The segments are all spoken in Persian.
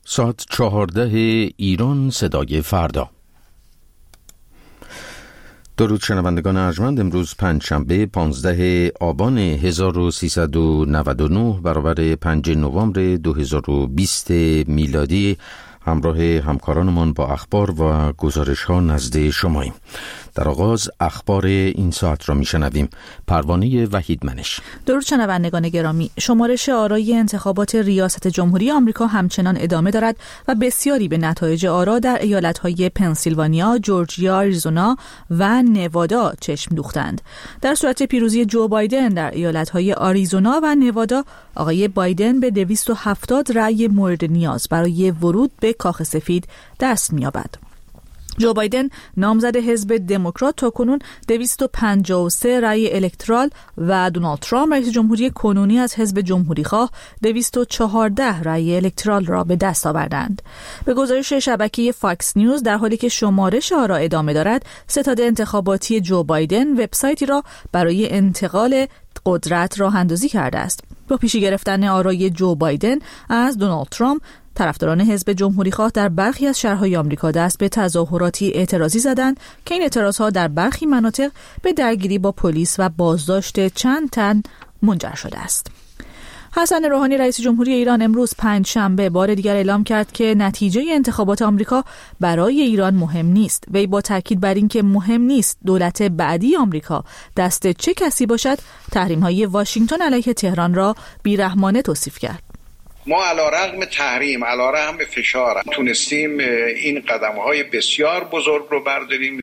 ساعت 14 ایران، صدای فردا. درود شنوندگان ارجمند. امروز پنجشنبه 15 آبان 1399 برابر 5 نوامبر 2020 میلادی همراه همکارانمان با اخبار و گزارش ها نزد شماییم. در آغاز اخبار این ساعت را میشنویم. پروانه وحیدمنش. درود شنوندگان گرامی. شمارش آرای انتخابات ریاست جمهوری آمریکا همچنان ادامه دارد و بسیاری به نتایج آرا در ایالت‌های پنسیلوانیا، جورجیا، آریزونا و نوادا چشم دوختند. در صورت پیروزی جو بایدن در ایالت‌های آریزونا و نوادا، آقای بایدن به 270 رأی مورد نیاز برای ورود به کاخ سفید دست می‌یابد. جو بایدن نامزد حزب دموکرات تاکنون 253 رأی الکترال و دونالد ترامپ رئیس جمهوری کنونی از حزب جمهوریخواه 214 رأی الکترال را به دست آوردند. به گزارش شبکه فاکس نیوز، در حالی که شمارش آرا ادامه دارد، ستاد انتخاباتی جو بایدن وبسایتی را برای انتقال قدرت راه اندازی کرده است. با پیشی گرفتن آرای جو بایدن از دونالد ترامپ، طرفداران حزب جمهوریخواه در برخی از شهرهای آمریکا دست به تظاهراتی اعتراضی زدند که این اعتراضها در برخی مناطق به درگیری با پلیس و بازداشت چند تن منجر شده است. حسن روحانی رئیس جمهوری ایران امروز پنجشنبه بار دیگر اعلام کرد که نتیجه انتخابات آمریکا برای ایران مهم نیست. وی با تاکید بر این که مهم نیست دولت بعدی آمریکا دست چه کسی باشد، تحریم‌های واشنگتن علیه تهران را بی‌رحمانه توصیف کرد. ما علیرغم تحریم، علیرغم فشار، تونستیم این قدم‌های بسیار بزرگ رو برداریم.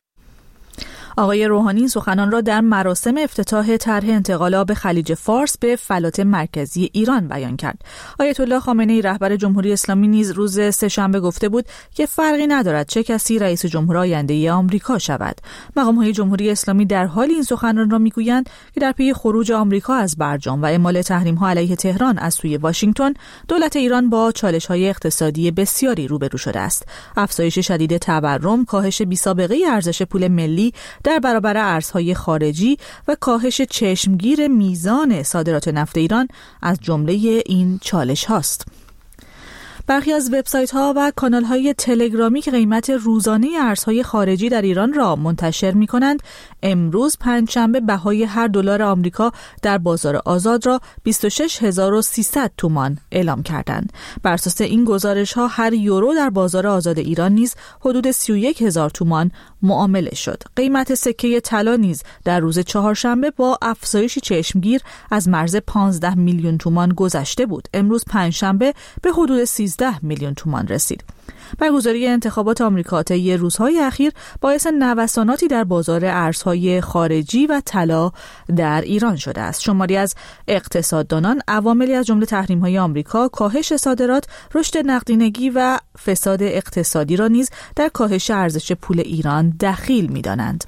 آقای روحانی سخنان را در مراسم افتتاح طرح انتقال آب خلیج فارس به فلات مرکزی ایران بیان کرد. آیت الله خامنه‌ای رهبر جمهوری اسلامی نیز روز سه‌شنبه گفته بود که فرقی ندارد چه کسی رئیس جمهور آینده آمریکا شود. مقام‌های جمهوری اسلامی در حال این سخنان را میگویند که در پی خروج آمریکا از برجام و اعمال تحریم‌ها علیه تهران از سوی واشنگتن، دولت ایران با چالش‌های اقتصادی بسیاری روبرو شده است. افزایش شدید تورم، کاهش بی‌سابقه ارزش پول ملی در برابر ارزهای خارجی و کاهش چشمگیر میزان صادرات نفت ایران از جمله این چالش هاست. برخی از وبسایت‌ها و کانال‌های تلگرامی که قیمت روزانه ارزهای خارجی در ایران را منتشر می‌کنند، امروز پنجشنبه بهای هر دلار آمریکا در بازار آزاد را 26300 تومان اعلام کردند. بر اساس این گزارش‌ها هر یورو در بازار آزاد ایران نیز حدود 31000 تومان معامله شد. قیمت سکه طلا نیز در روز چهارشنبه با افزایشی چشمگیر از مرز 15 میلیون تومان گذشته بود. امروز پنجشنبه به حدود 13 میلیون تومان رسید. برگزاری انتخابات آمریکا طی روزهای اخیر باعث نوساناتی در بازار ارزهای خارجی و طلا در ایران شده است. شماری از اقتصاددانان عواملی از جمله تحریم‌های آمریکا، کاهش صادرات، رشد نقدینگی و فساد اقتصادی را نیز در کاهش ارزش پول ایران دخیل می‌دانند.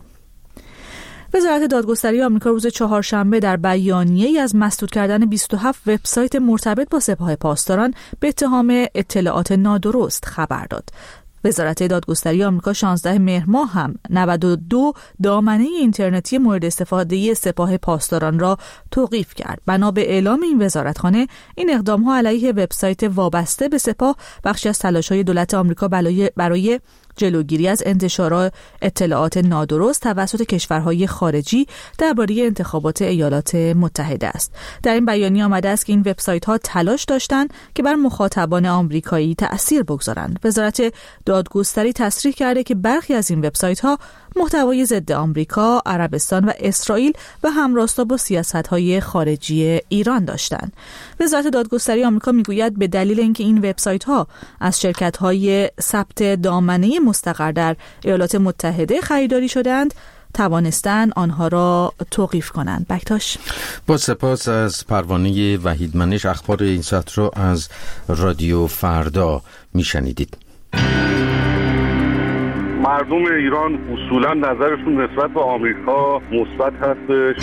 وزارت دادگستری آمریکا روز چهارشنبه در بیانیه‌ای از مسدود کردن 27 وبسایت مرتبط با سپاه پاسداران به اتهام اطلاعات نادرست خبر داد. وزارت دادگستری آمریکا 16 مهر ماه هم 92 دامنه اینترنتی مورد استفاده سپاه پاسداران را توقیف کرد. بنا به اعلام این وزارتخانه، این اقدام‌ها علیه وبسایت وابسته به سپاه بخشی از تلاش‌های دولت آمریکا برای جلوگیری از انتشار اطلاعات نادرست توسط کشورهای خارجی درباره انتخابات ایالات متحده است. در این بیانیه آمده است که این وبسایت‌ها تلاش داشتند که بر مخاطبان آمریکایی تأثیر بگذارند. وزارت دادگستری تصریح کرده که برخی از این وبسایت‌ها محتوای ضد آمریکا، عربستان و اسرائیل و همراستا با سیاست‌های خارجی ایران داشتند. وزارت دادگستری آمریکا میگوید به دلیل اینکه این وبسایت‌ها از شرکت‌های ثبت دامنه مستقر در ایالات متحده خریداری شدند، توانستند آنها را توقیف کنند. بکتاش. با سپاس از پروانه وحیدمنش. اخبار این ساعت را از رادیو فردا میشنیدید. مردم ایران اصولا نظرشون نسبت به آمریکا مثبت هستش.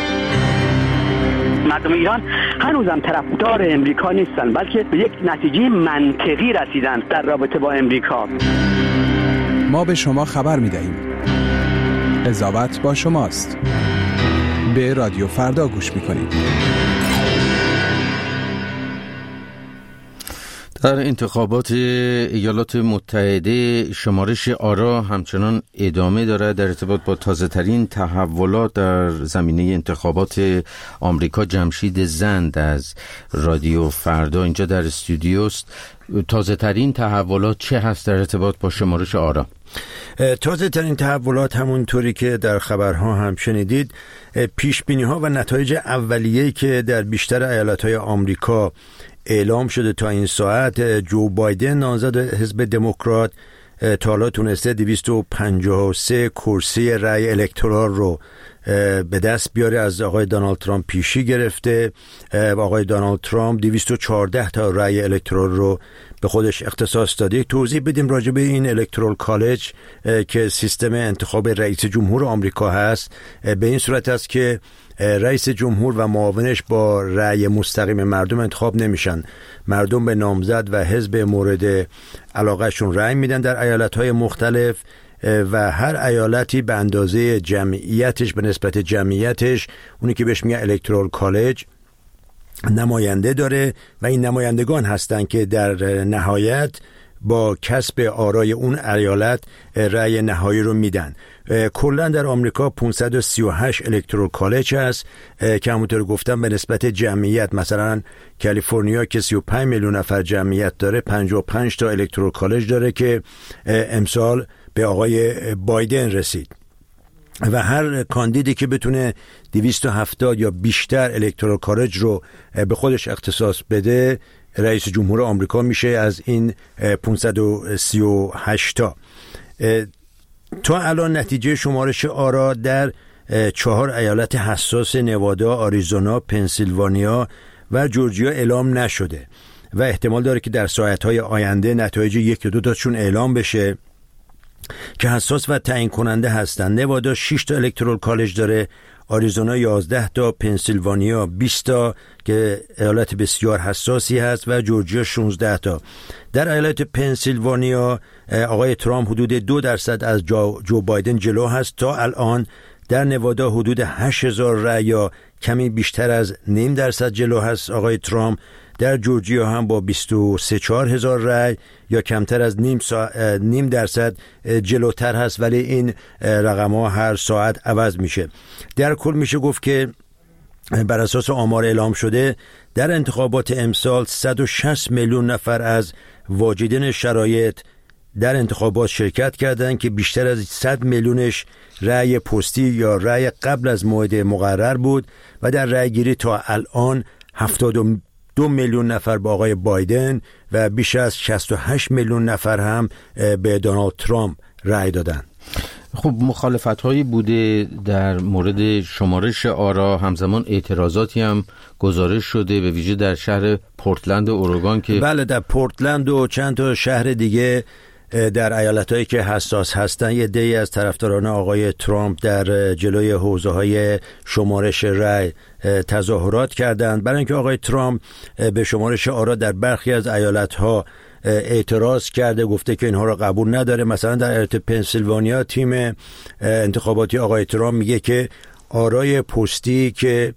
مردم ایران هنوزم طرفدار امریکا نیستن، بلکه به یک نتیجه منطقی رسیدن در رابطه با امریکا. ما به شما خبر می‌دهیم. قضاوت با شماست. به رادیو فردا گوش می‌کنید. در انتخابات ایالات متحده شمارش آرا همچنان ادامه دارد. در ارتباط با تازه‌ترین تحولات در زمینه انتخابات آمریکا، جمشید زند از رادیو فردا اینجا در استودیوست. تازه‌ترین تحولات چه هست در ارتباط با شمارش آرا؟ تازه ترین تحولات همونطوری که در خبرها هم شنیدید، پیش بینی ها و نتایج اولیه‌ای که در بیشتر ایالت‌های آمریکا اعلام شده تا این ساعت، جو بایدن نامزد حزب دموکرات تا حالا تونسته 253 کرسی رأی الکترال رو به دست بیاره، از آقای دونالد ترامپ پیشی گرفته و آقای دونالد ترامپ 214 تا رأی الکترال رو به خودش اختصاص داده. توضیح بدیم راجع به این الکترال کالج که سیستم انتخاب رئیس جمهور آمریکا هست. به این صورت است که رئیس جمهور و معاونش با رأی مستقیم مردم انتخاب نمیشن. مردم به نامزد و حزب مورد علاقهشون رأی میدن در ایالت‌های مختلف و هر ایالتی به اندازه جمعیتش، به نسبت جمعیتش، اونی که بهش میگن الکترال کالج، نماینده داره و این نمایندگان هستن که در نهایت با کسب آرای اون ایالت رأی نهایی رو میدن. کلا در آمریکا 538 الکترال کالج هست که همونطور گفتم به نسبت جمعیت، مثلا کالیفرنیا که 35 میلیون نفر جمعیت داره 55 تا الکترال کالج داره که امسال به آقای بایدن رسید و هر کاندیدی که بتونه 270 یا بیشتر الکترال کالج رو به خودش اختصاص بده رئیس جمهور آمریکا میشه از این 538 تا الان نتیجه شمارش آرا در 4 ایالت حساس نوادا، آریزونا، پنسیلوانیا و جورجیا اعلام نشده و احتمال داره که در ساعتهای آینده نتایج 1 یا 2 تاشون اعلام بشه که حساس و تعیین کننده هستن. نوادا 6 تا الکترال کالج داره، آریزونا 11 تا، پنسیلوانیا 20 تا که ایالت بسیار حساسی هست و جورجیا 16 تا. در ایالت پنسیلوانیا آقای ترامپ حدود 2% از جو بایدن جلو هست تا الان. در نوادا حدود 8000 رأی یا کمی بیشتر از 0.5% جلو هست آقای ترامپ. در جورجیا هم با 234,000 رأی یا کمتر از 0.5% جلوتر هست، ولی این رقم ها هر ساعت عوض میشه. در کل میشه گفت که بر اساس آمار اعلام شده در انتخابات امسال 160 میلیون نفر از واجدین شرایط در انتخابات شرکت کردند که بیشتر از 100 میلیونش رأی پستی یا رأی قبل از موعد مقرر بود و در رأی گیری تا الان 72 میلیون نفر با آقای بایدن و بیش از 68 میلیون نفر هم به دونالد ترامپ رأی دادن. خب مخالفت هایی بوده در مورد شمارش آرا، همزمان اعتراضاتی هم گزارش شده به ویژه در شهر پورتلند اورگان که بله در پورتلند و چند تا شهر دیگه در ایالت‌هایی که حساس هستن یه عده‌ای از طرفداران آقای ترامپ در جلوی حوزه‌های شمارش رأی تظاهرات کردند برای اینکه آقای ترامپ به شمارش آرا در برخی از ایالت‌ها اعتراض کرده، گفته که اینها را قبول نداره. مثلا در ایالت پنسیلوانیا تیم انتخاباتی آقای ترامپ میگه که آرای پستی که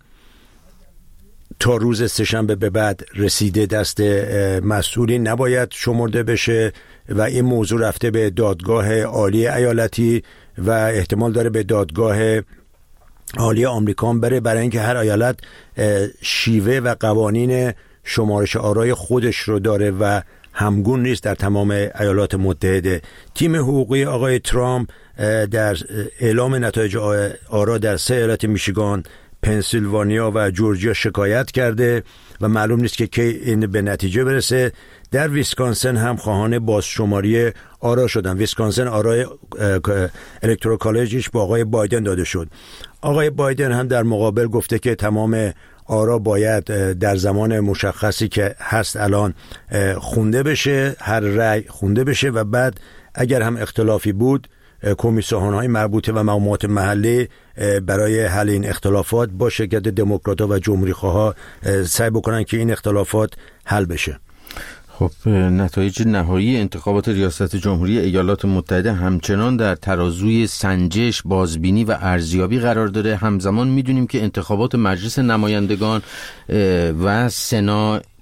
تا روز سه‌شنبه به بعد رسیده دست مسئولین نباید شمرده بشه و این موضوع رفته به دادگاه عالی ایالتی و احتمال داره به دادگاه عالی آمریکا بره، برای اینکه هر ایالت شیوه و قوانین شمارش آرای خودش رو داره و همگون نیست در تمام ایالات متحده. تیم حقوقی آقای ترامپ در اعلام نتایج آرا در 3 ایالت میشیگان، پنسیلوانیا و جورجیا شکایت کرده و معلوم نیست که کی این به نتیجه برسه. در ویسکانسن هم خواهان بازشماری آرا شدن. ویسکانسن آرای الکترال کالجش با آقای بایدن داده شد. آقای بایدن هم در مقابل گفته که تمام آرا باید در زمان مشخصی که هست الان خونده بشه، هر رأی خونده بشه و بعد اگر هم اختلافی بود کمیسیون‌های مربوطه و مقامات محلی برای حل این اختلافات با شرکت دموکرات‌ها و جمهوری‌خواها سعی بکنن که این اختلافات حل بشه. خب نتایج نهایی انتخابات ریاست جمهوری ایالات متحده همچنان در ترازوی سنجش، بازبینی و ارزیابی قرار داره. همزمان میدونیم که انتخابات مجلس نمایندگان و سنا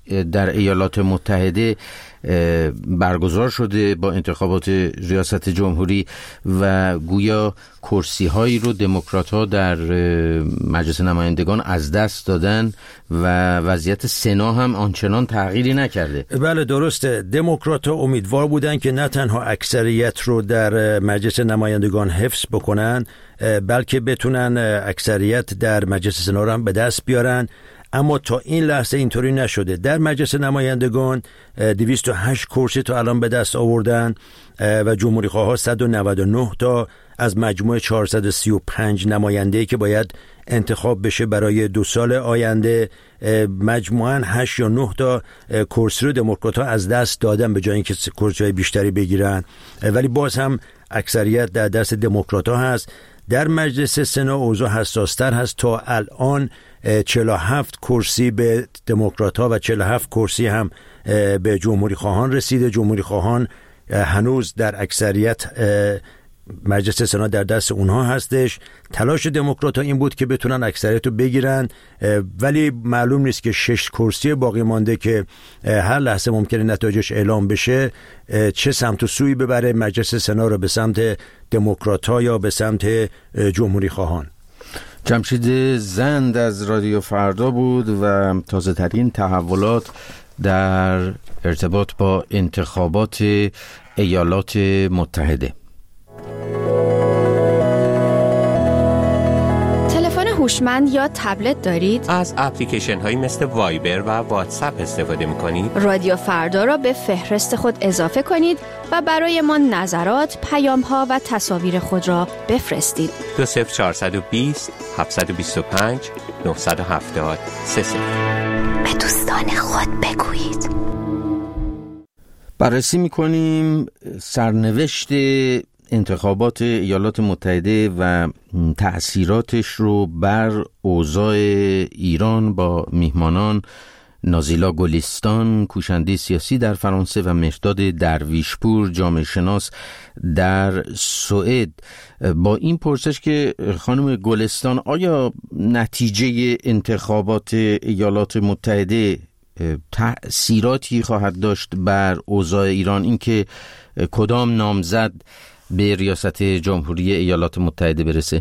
در ایالات متحده برگزار شده با انتخابات ریاست جمهوری و گویا کرسی هایی رو دموکرات ها در مجلس نمایندگان از دست دادن و وضعیت سنا هم آنچنان تغییری نکرده. بله درسته. دموکرات ها امیدوار بودن که نه تنها اکثریت رو در مجلس نمایندگان حفظ بکنن بلکه بتونن اکثریت در مجلس سنا رو هم به دست بیارن، اما تا این لحظه اینطوری نشده. در مجلس نمایندگان 208 کرسی تا الان به دست آوردن و جمهوری خواه ها 199 تا از مجموع 435 نماینده‌ای که باید انتخاب بشه برای 2 سال آینده. مجموعاً 8 یا 9 تا کرسی رو دموکرات ها از دست دادن به جای اینکه کرسی‌های بیشتری بگیرن، ولی باز هم اکثریت در دست دموکرات ها هست. در مجلس سنا اوضاع حساس‌تر هست. تا الان 47 کرسی به دموکرات ها و 47 کرسی هم به جمهوری خواهان رسیده. جمهوری خواهان هنوز در اکثریت مجلس سنا در دست اونها هستش. تلاش دموکرات ها این بود که بتونن اکثریت رو بگیرن، ولی معلوم نیست که 6 کرسی باقی مانده که هر لحظه ممکنه نتایجش اعلام بشه چه سمت و سوی ببره مجلس سنا رو، به سمت دموکرات ها یا به سمت جمهوری خواهان. جمشید زند از رادیو فردا بود و تازه ترین تحولات در ارتباط با انتخابات ایالات متحده. تلفن هوشمند یا تبلت دارید؟ از اپلیکیشن هایی مثل وایبر و واتساپ استفاده می‌کنید؟ رادیو فردا را به فهرست خود اضافه کنید و برای ما نظرات، پیام‌ها و تصاویر خود را بفرستید. 20420 725 970 30. به دوستان خود بگویید. بررسی می‌کنیم سرنوشت انتخابات ایالات متحده و تأثیراتش رو بر اوضاع ایران با میهمانان نازیلا گلستان، کوشنده سیاسی در فرانسه، و مهرداد درویشپور، جامعه شناس در سوئد. با این پرسش که خانم گلستان، آیا نتیجه انتخابات ایالات متحده تأثیراتی خواهد داشت بر اوضاع ایران، اینکه کدام نامزد به ریاست جمهوری ایالات متحده برسه؟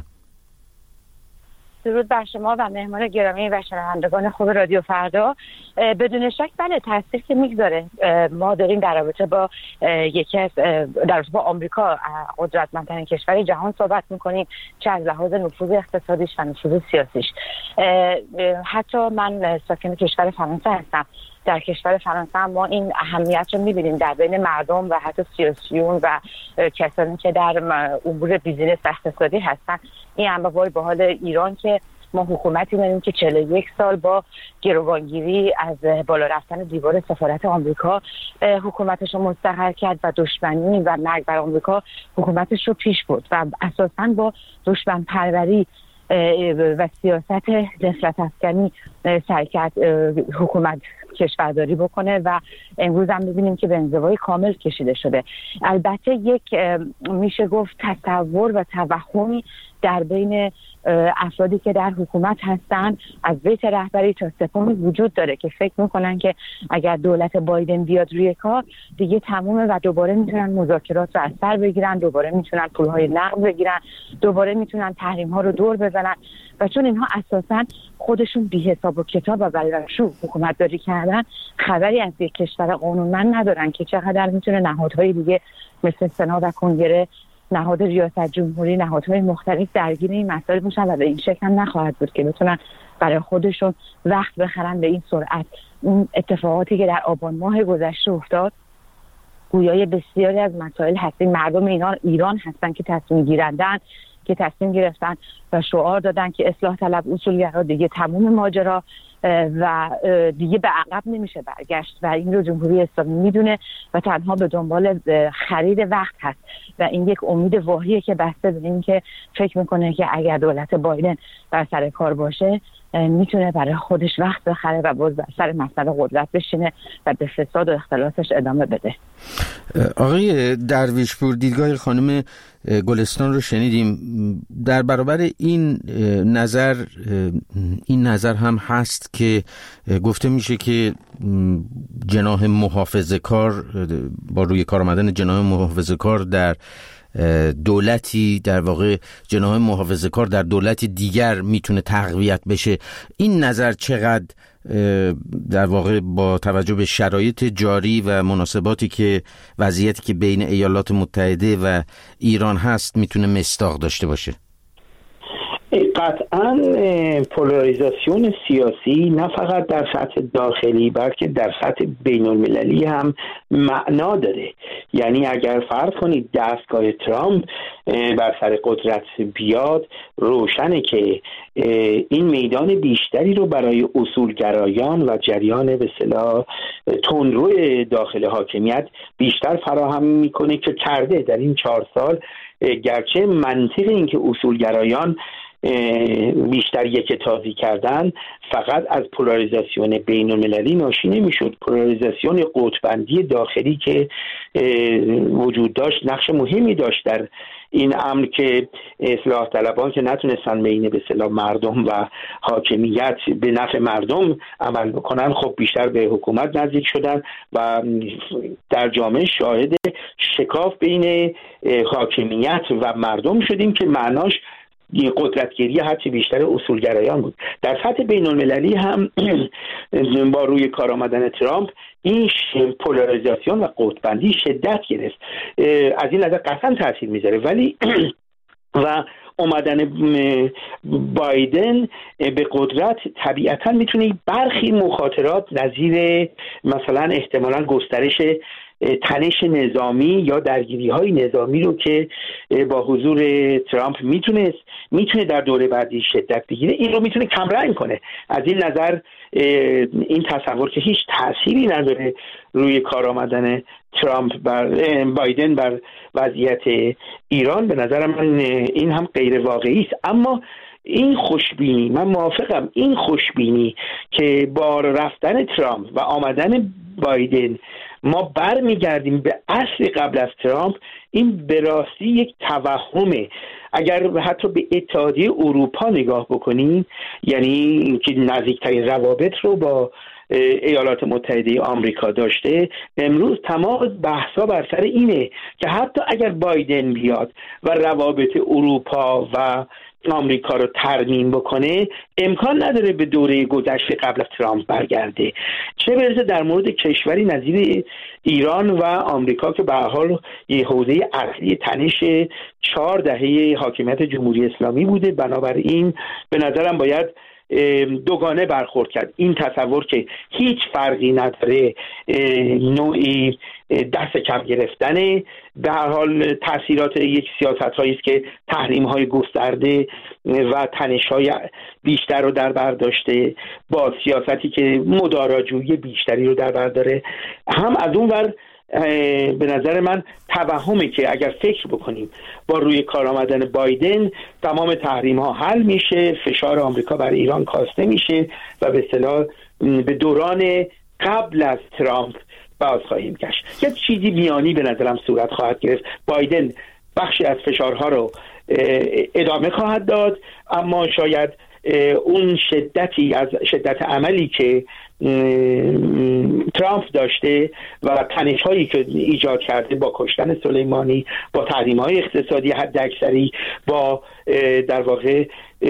درود بر شما و مهمان گرامی و شنوندگان خوب رادیو فردا. بدون شک بله تاثیر که میگذاره. ما داریم در رابطه با یکی از در رابطه با آمریکا، قدرتمندترین کشور جهان صحبت میکنیم، چه از لحاظ نفوذ اقتصادیش و نفوذ سیاسیش. حتی من ساکن کشور فرانسه هستم. در کشور فرانسه ما این اهمیت رو می‌بینیم در بین مردم و حتی سیاسیون و کسانی که در امور بیزینس و اقتصادی هستن. این هم با حال ایران که ما حکومتی داریم که 41 سال با گروگانگیری از بالا رفتن دیوار سفارت آمریکا حکومتش رو مستقر کرد و دشمنی و مرگ بر آمریکا حکومتش رو پیش برد و اساساً با دشمن پروری و سیاست نسلت افکنی سعی کرد حکومت کشورداری بکنه و امروز هم می‌بینیم که به انزوای کامل کشیده شده. البته یک میشه گفت تصور و توهمی در بین افرادی که در حکومت هستن از بیت رهبری تا سپاهی وجود داره که فکر میکنن که اگر دولت بایدن بیاد روی کار دیگه تمومه و دوباره میتونن مذاکرات رو از سر بگیرن، دوباره میتونن پولهای نقد بگیرن، دوباره میتونن تحریم ها رو دور بزنن و چون اینها اساساً خودشون بی حساب و کتاب و بلبشو حکومت داری کردن، خبری از یک کشور قانونمند ندارن که چقدر میتونه نهادهای دیگه مثل سنا و کنگره، نهاد ریاست جمهوری، نهادهای مختلف درگیر این مسائل باشن و به این شکل هم نخواهد بود که بتونن برای خودشون وقت بخرن به این سرعت. اون اتفاقاتی که در آبان ماه گذشته افتاد گویای بسیاری از مسائل هستیم. مردم ایران هستن که تصمیم گیرندن، که تصمیم گرفتن و شعار دادن که اصلاح طلب اصولگرا دیگه تموم ماجرا و دیگه به عقب نمیشه برگشت و این رو جمهوری اسلامی میدونه و تنها به دنبال خرید وقت هست و این یک امید واهیه که بسته به این که فکر میکنه که اگر دولت بایدن بر سر کار باشه میتونه برای خودش وقت بخره و باز بر سر مسئله قدرت بشینه و به فساد و اختلاسش ادامه بده. آقای درویشپور، دیدگاه خانم گلستان رو شنیدیم. در برابر این نظر هم هست که گفته میشه که جناح محافظه‌کار، با روی کار آمدن جناح محافظه‌کار در دولتی، در واقع جناح محافظه‌کار در دولت دیگر میتونه تقویت بشه. این نظر چقدر در واقع با توجه به شرایط جاری و مناسباتی که وضعیتی که بین ایالات متحده و ایران هست میتونه مصداق داشته باشه؟ قطعاً پولاریزاسیون سیاسی نه فقط در سطح داخلی بلکه در سطح بین المللی هم معنا داره. یعنی اگر فرض کنید دستگاه ترامپ بر سر قدرت بیاد، روشنه که این میدان بیشتری رو برای اصولگرایان و جریان به اصطلاح تندرو داخل حاکمیت بیشتر فراهم میکنه که کرده در این 4 سال. گرچه منطق این که اصولگرایان بیشتر یکتازی کردن فقط از پولاریزاسیون بین المللی ناشی نمیشد. پولاریزاسیون قطب‌بندی داخلی که وجود داشت نقش مهمی داشت در این امر که اصلاح طلبان که نتونستن بین به اصطلاح مردم و حاکمیت به نفع مردم عمل بکنن، خب بیشتر به حکومت نزدیک شدن و در جامعه شاهد شکاف بین حاکمیت و مردم شدیم که معناش قدرتگیری هرچی بیشتر اصولگرایان بود. در سطح بین المللی هم با روی کار آمدن ترامپ این پولاریزاسیون و قطب‌بندی شدت گرفت. از این نظر قطعا تاثیر میذاره، ولی و اومدن بایدن به قدرت طبیعتا میتونه برخی مخاطرات نظیر مثلا احتمالاً گسترش تنش نظامی یا درگیری‌های نظامی رو که با حضور ترامپ میتونه در دوره بعدی شدت بگیره، این رو میتونه کمرنگ کنه. از این نظر این تصور که هیچ تأثیری نداره روی کار آمدن بایدن بر وضعیت ایران، به نظر من این هم غیر واقعی است. اما این خوشبینی، من موافقم، این خوشبینی که با رفتن ترامپ و آمدن بایدن ما برمیگردیم به اصل قبل از ترامپ، این به راستی یک توهمه. اگر حتی به اتحادیه اروپا نگاه بکنیم، یعنی که نزدیکترین روابط رو با ایالات متحده آمریکا داشته، امروز تمام بحثا بر سر اینه که حتی اگر بایدن بیاد و روابط اروپا و آمریکا رو ترمیم بکنه، امکان نداره به دوره گذشته قبل از ترامپ برگرده. چه برسه در مورد کشوری نظیر ایران و آمریکا که به هر حال یه حوزه اصلی تنش 4 دهه حاکمیت جمهوری اسلامی بوده. بنابراین به نظرم باید دوگانه برخورد کرد. این تصور که هیچ فرقی نداره، نوعی دست کم گرفتنه، به هر حال تاثیرات یک سیاست‌هایی است که تحریم‌های گسترده و تنش‌های بیشتر رو در بر داشته، با سیاستی که مداراجویی بیشتری رو در بر داره. هم از اون ور به نظر من توهمه که اگر فکر بکنیم با روی کار آمدن بایدن تمام تحریم ها حل میشه، فشار آمریکا بر ایران کاسته میشه و به اصطلاح به دوران قبل از ترامپ باز خواهیم گشت. یک چیزی میانی به نظرم صورت خواهد گرفت. بایدن بخشی از فشارها رو ادامه خواهد داد، اما شاید اون شدت عملی که ترامپ داشته و تنش‌هایی که ایجاد کرده با کشتن سلیمانی، با تحریم‌های اقتصادی حداکثری، با در واقع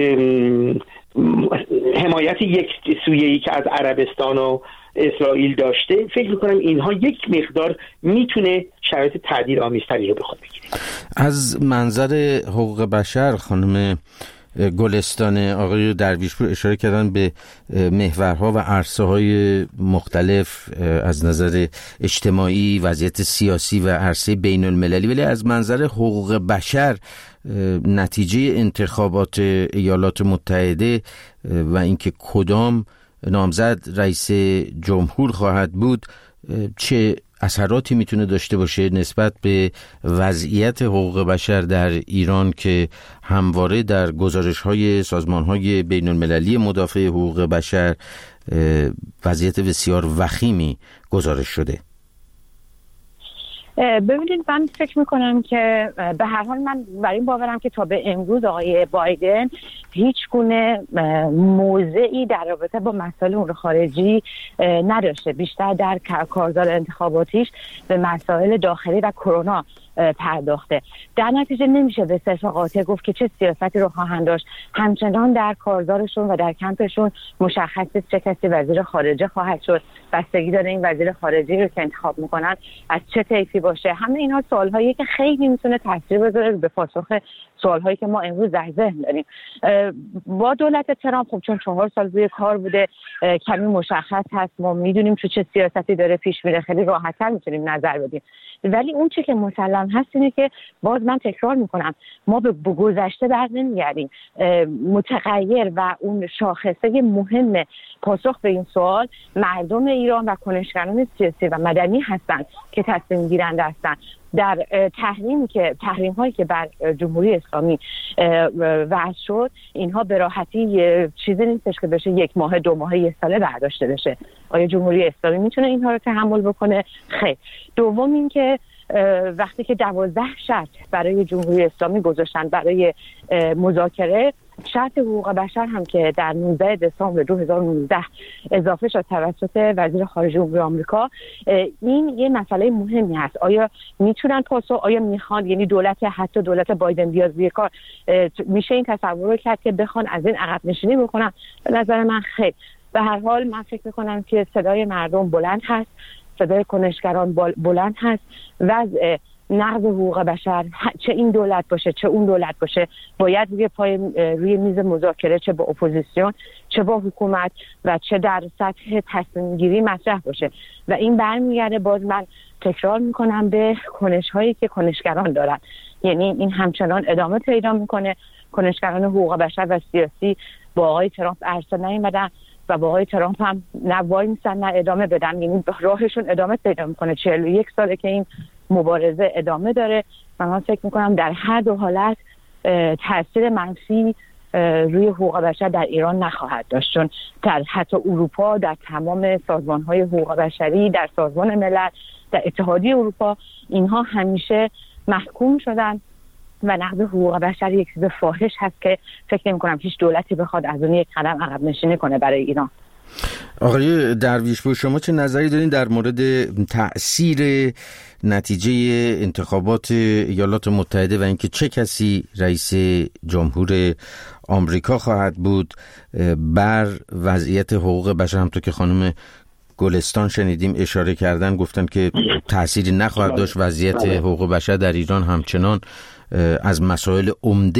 حمایت یک سویه‌ای که از عربستان و اسرائیل داشته، فکر می‌کنم اینها یک مقدار میتونه شرایط تعدیل آمیزتری رو به خود بگیره. از منظر حقوق بشر خانم گلستان، آقای درویشپور اشاره کردن به محورها و عرصه‌های مختلف از نظر اجتماعی، وضعیت سیاسی و عرصه بین المللی، ولی از منظر حقوق بشر نتیجه انتخابات ایالات متحده و اینکه کدام نامزد رئیس جمهور خواهد بود چه اثراتی میتونه داشته باشه نسبت به وضعیت حقوق بشر در ایران که همواره در گزارش‌های سازمان‌های بین‌المللی مدافع حقوق بشر وضعیت بسیار وخیمی گزارش شده؟ ببینید من فکر میکنم که به هر حال من برای این باورم که تا به امروز آقای بایدن هیچ گونه موضعی در رابطه با مسائل امور خارجی نداشته، بیشتر در کارزار انتخاباتیش به مسائل داخلی و کرونا پرداخته. در نتیجه نمیشه به صرف قاطع گفت که چه سیاستی رو خواهند داشت. همچنان در کارزارشون و در کمپشون مشخص است چه کسی وزیر خارجه خواهد شد، بستگی داره این وزیر خارجه رو که انتخاب میکنن از چه طیفی باشه. همه اینا سوالهایی که خیلی میتونه تاثیر بذاره به پاسخ سوالهایی که ما امروز در ذهن داریم. با دولت ترامپ خب چون 4 سال روی کار بوده کمی مشخص هست، ما میدونیم چه سیاستی داره پیش میره، خیلی راحت‌تر میتونیم نظر بدیم. ولی اون چیزی که مسلم هست اینه که باز من تکرار میکنم ما به گذشته بر نمیگردیم. متغیر و اون شاخصه مهم پاسخ به این سوال مردم ایران و کنشگران سیاسی و مدنی هستند که تصمیم گیرنده هستند. در تحریم هایی که بر جمهوری اسلامی وضع شد اینها به راحتی چیزی نیستش که بشه 1 ماه 2 ماه 1 ساله برداشته بشه. آیا جمهوری اسلامی میتونه اینها رو تحمل بکنه؟ خیر. دوم این که وقتی که 12 شرط برای جمهوری اسلامی گذاشتن برای مذاکره، شرط حقوق بشر هم که در 19 دسامبر 2019 اضافه شد توسط وزیر خارجه جمهوری آمریکا، این یه مسئله مهمی هست. آیا میتونن آیا میخوان، یعنی حتی دولت بایدن بیاد روی کار، میشه این تصور رو کرد که بخوان از این عقب نشینی بکنن؟ به نظر من خیر. به هر حال من فکر میکنم که صدای مردم بلند هست، صدای کنشگران بلند هست. وضع نقض حقوق بشر چه این دولت باشه چه اون دولت باشه باید روی میز مذاکره، چه با اپوزیسیون چه با حکومت و چه در سطح تصمیم گیری مطرح باشه. و این برمیگرده، باز من تکرار میکنم، به کنش هایی که کنشگران دارن. یعنی این همچنان ادامه پیدا میکنه. کنشگران حقوق بشر و سیاسی با آقای ترامپ عرصه نیومدن و با آقای ترامپ هم نه وای میسن نه ادامه بدن، یعنی راهشون ادامه پیدا میکنه. 41 ساله که این مبارزه ادامه داره و من فکر میکنم در هر دو حالت تاثیر منفی روی حقوق بشر در ایران نخواهد داشت، چون در حتی اروپا، در تمام سازمان‌های حقوق بشری، در سازمان ملل، در اتحادیه اروپا، اینها همیشه محکوم شدن و نقض حقوق بشر یک چیز فاحش هست که فکر نمی‌کنم هیچ دولتی بخواد از اون یک قدم عقب نشینی کنه برای ایران. آقای درویشپور، شما چه نظری دارین در مورد تأثیر نتیجه انتخابات ایالات متحده و اینکه چه کسی رئیس جمهور آمریکا خواهد بود بر وضعیت حقوق بشر؟ همونطور که خانم گلستان شنیدیم اشاره کردن، گفتن که تأثیری نخواهد داشت. وضعیت حقوق بشر در ایران همچنان از مسائل عمده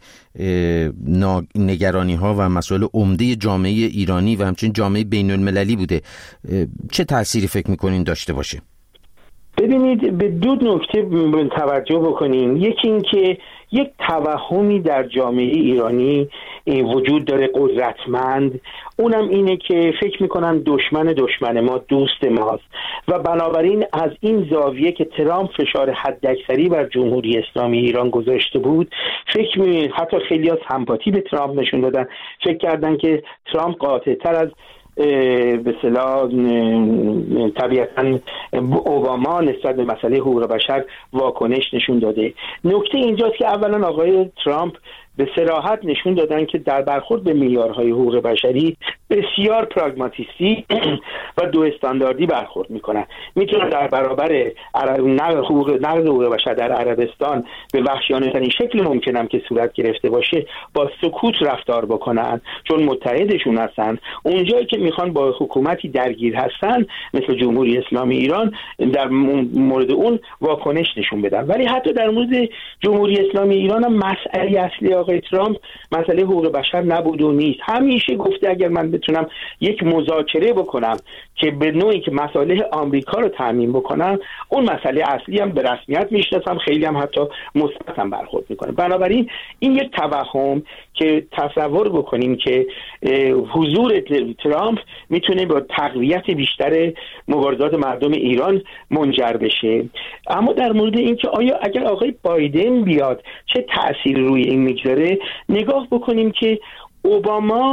نگرانی ها و مسائل عمده جامعه ایرانی و همچنین جامعه بین المللی بوده. چه تأثیری فکر میکنین داشته باشه؟ ببینید، به 2 نکته توجه بکنیم. یکی این که یک توهمی در جامعه ایرانی وجود داره قدرتمند، اونم اینه که فکر میکنن دشمن ما دوست ماست و بنابراین از این زاویه که ترامپ فشار حداکثری بر جمهوری اسلامی ایران گذاشته بود، حتی خیلی از سمپاتی به ترامپ نشون دادن، فکر کردن که ترامپ قاطع‌تر از به اصطلاح طبیعتاً اوباما نسبت به مسئله حقوق بشر واکنش نشون داده. نکته اینجاست که اولا آقای ترامپ به صراحت نشون دادن که در برخورد به معیارهای حقوق بشری بسیار پراگماتیستی و دو استانداردی برخورد میکنن. میتونن در برابر نقض حقوق بشر در عربستان به وحشیانه‌ترین شکل ممکنم که صورت گرفته باشه با سکوت رفتار بکنن، چون متحدشون هستن. اونجایی که میخوان با حکومتی درگیر هستن مثل جمهوری اسلامی ایران، در مورد اون واکنش نشون بدن. ولی حتی در مورد جمهوری اسلامی ایران هم مسئله اصلی آقای ترامپ مسئله حقوق بشر نبود و نیست. همیشه گفته اگر من بتونم یک مذاکره بکنم که به نوعی که مصالح آمریکا رو تامین بکنم، اون مسئله اصلی هم به رسمیت میشناسم، خیلی هم حتی مثبت هم برخورد میکنه. بنابراین این یک توهم که تصور بکنیم که حضور ترامپ میتونه با تقویت بیشتر مبارزات مردم ایران منجر بشه. اما در مورد اینکه آیا اگر آقای بایدن بیاد چه تأثیری روی این میگذاره، نگاه بکنیم که اوباما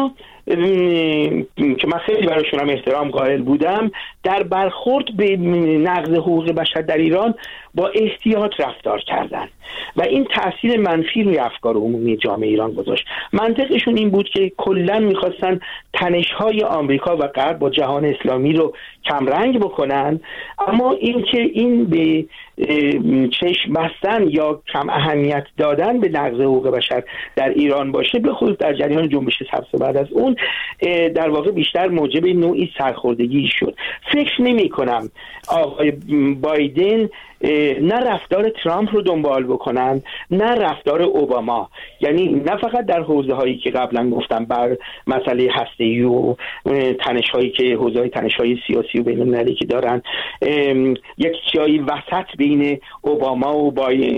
که من خیلی براشون هم احترام قائل بودم، در برخورد به نقض حقوق بشر در ایران با احتیاط رفتار کردن و این تأثیر منفی روی افکار عمومی جامعه ایران گذاشت. منطقشون این بود که کلاً میخواستن تنش‌های آمریکا و غرب با جهان اسلامی رو کمرنگ بکنن، اما اینکه این به چشم بستن یا کم اهمیت دادن به نقض حقوق بشر در ایران باشه، به خصوص در جریان جنبش سبز بعد از اون، در واقع بیشتر موجب نوعی سرخوردگی شد. فکر نمی کنم آقای بایدن نه رفتار ترامپ رو دنبال بکنن نه رفتار اوباما، یعنی نه فقط در حوزه هایی که قبلا گفتم بر مسئله هسته‌ای و تنش هایی که حوزه های تنش های سیاسی و بین المللی که دارن، یک جایی وسط بین اوباما و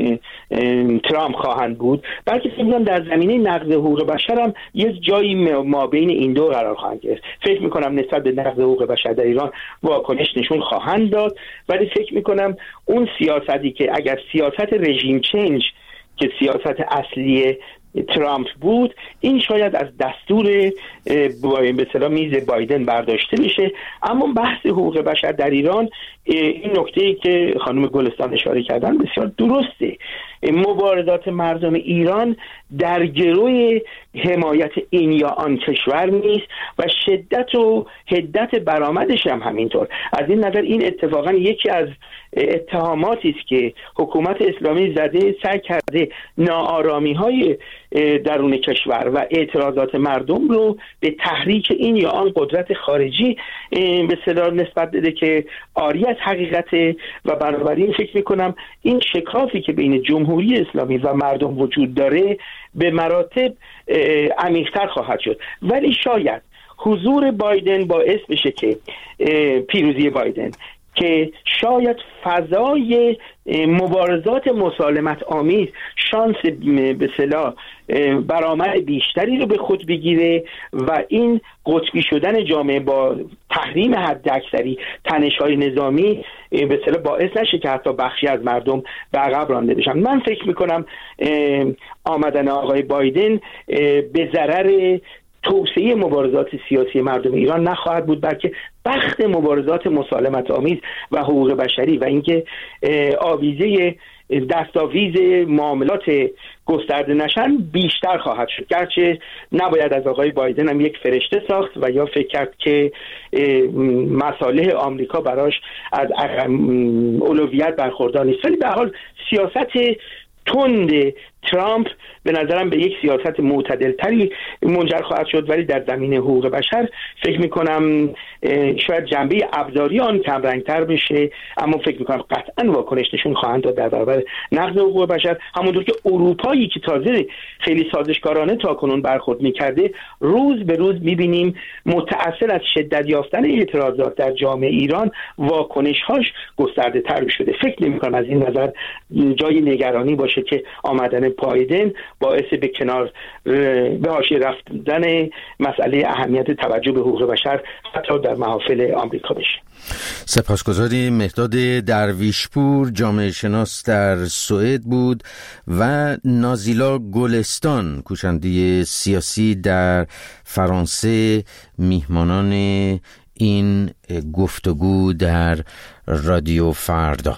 ترامپ خواهند بود، بلکه فکر می‌کنم در زمینه نقض حقوق بشر هم یک جایی ما بین این دو قرار خواهند گرفت. فکر می‌کنم نسبت به نقض حقوق بشر در ایران واکنش نشون خواهند داد، ولی فکر می‌کنم اون سیاستی که اگر سیاست رژیم چنج که سیاست اصلی ترامپ بود، این شاید از دستور به اصطلاح میز بایدن برداشته بشه. اما بحث حقوق بشر در ایران، این نکته‌ای که خانم گلستان اشاره کردن بسیار درسته. مبارزات مردم ایران در گروه حمایت این یا آن کشور نیست و شدت و حدت برآمدش هم همینطور. از این نظر این اتفاقا یکی از اتهاماتی است که حکومت اسلامی زده، سعی کرده ناآرامی‌های درون کشور و اعتراضات مردم رو به تحریک این یا آن قدرت خارجی به اصطلاح نسبت بده که عاری از حقیقته و بنابراین فکر می‌کنم این شکافی که بین جمهوری اسلامی و مردم وجود داره به مراتب عمیق‌تر خواهد شد. ولی شاید حضور بایدن باعث بشه که پیروزی بایدن که شاید فضای مبارزات مسالمت آمیز شانس به اصطلاح برآمد بیشتری رو به خود بگیره و این قطبی شدن جامعه با تحریم حداکثری تنش‌های نظامی به اصطلاح باعث نشه که حتی بخشی از مردم به عقب رانده بشن. من فکر میکنم آمدن آقای بایدن به ضرر توسعه مبارزات سیاسی مردم ایران نخواهد بود، بلکه بخت مبارزات مسالمت آمیز و حقوق بشری و اینکه آویزه دستاویز معاملات گسترده نشن بیشتر خواهد شد. گرچه نباید از آقای بایدن هم یک فرشته ساخت و یا فکر کرد که مصالح آمریکا براش از اولویت برخوردار نیست، ولی به هر حال سیاست تند ترامپ به نظرم به یک سیاست معتدلتری منجر خواهد شد، ولی در زمینه حقوق بشر فکر میکنم شاید جنبه ابزاری آن کم رنگتر بشه، اما فکر میکنم قطعا واکنش نشون خواهند داد در برابر نقض حقوق بشر، همونطور که اروپایی که تازه خیلی سازشکارانه تاکنون برخورد میکرده روز به روز میبینیم متأثر از شدت یافتن اعتراضات در جامعه ایران واکنش‌هاش گسترده تر شده. فکر نمیکنم از این نظر جای نگرانی باشه که آمدن بایدن باعث به کنار به حاشیه رفتن مسئله اهمیت توجه به حقوق بشر حتی در محافل آمریکا بشه. سپاسگزاریم. مهداد درویشپور جامعه شناس در سوئد بود و نازیلا گلستان کوشنده سیاسی در فرانسه میهمانان این گفتگو در رادیو فردا.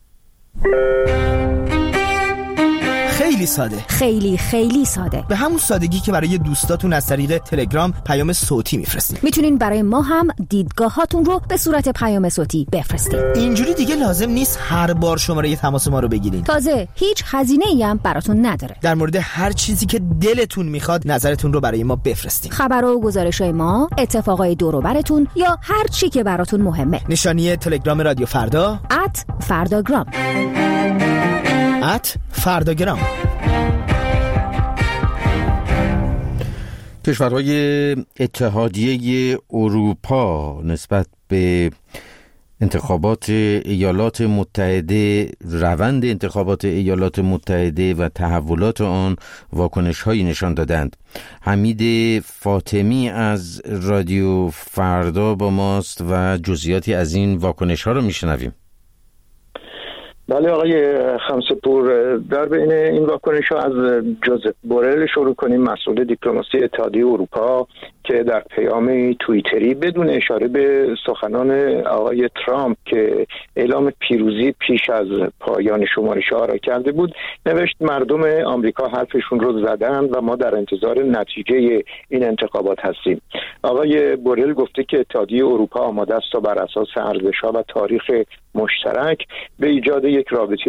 خیلی ساده، خیلی ساده، به همون سادگی که برای دوستاتون از طریق تلگرام پیام صوتی میفرستید. میتونین برای ما هم دیدگاهاتون رو به صورت پیام صوتی بفرستید. اینجوری دیگه لازم نیست هر بار شماره تماس ما رو بگیرین. تازه هیچ هزینه‌ای هم براتون نداره. در مورد هر چیزی که دلتون میخواد نظرتون رو برای ما بفرستید. خبرها و گزارش‌های ما، اتفاقای دور و براتون یا هر چی که براتون مهمه. نشانی تلگرام رادیو فردا @فرداگرام. فرداگرام. کشورهای اتحادیه اروپا نسبت به انتخابات ایالات متحده، روند انتخابات ایالات متحده و تحولات آن واکنش‌هایی نشان دادند. حمید فاطمی از رادیو فردا با ماست و جزئیاتی از این واکنش‌ها رو میشنویم. بله آقای خمسه‌پور، در بین این واکنش‌ها از جوزف بورل شروع کنیم، مسئول دیپلماسی اتحادیه اروپا که در پیام توییتری بدون اشاره به سخنان آقای ترامپ که اعلام پیروزی پیش از پایان شمارش‌ها را کرده بود نوشت مردم آمریکا حرفشون رو زدن و ما در انتظار نتیجه این انتخابات هستیم. آقای بورل گفته که اتحادیه اروپا آماده است تا بر اساس ارزش‌ها و تاریخ مشترک به ایجاد یک رابطه